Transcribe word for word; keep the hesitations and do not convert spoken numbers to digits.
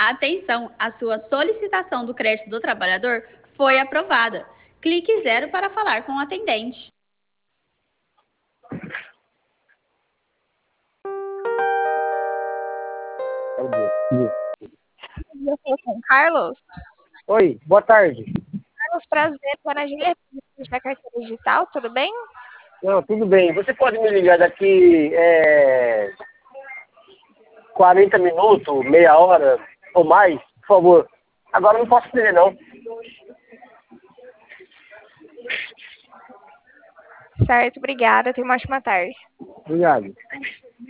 Atenção, a sua solicitação do crédito do trabalhador foi aprovada. Clique zero para falar com o atendente. Eu falo com o Carlos. Oi, boa tarde. Carlos, prazer, Ana Júlia, da carteira digital, tudo bem? Não, tudo bem. Você pode me ligar daqui é, quarenta minutos, meia hora ou mais, por favor? Agora eu não posso atender, não. Certo, obrigada. Tenha uma ótima tarde. Obrigado.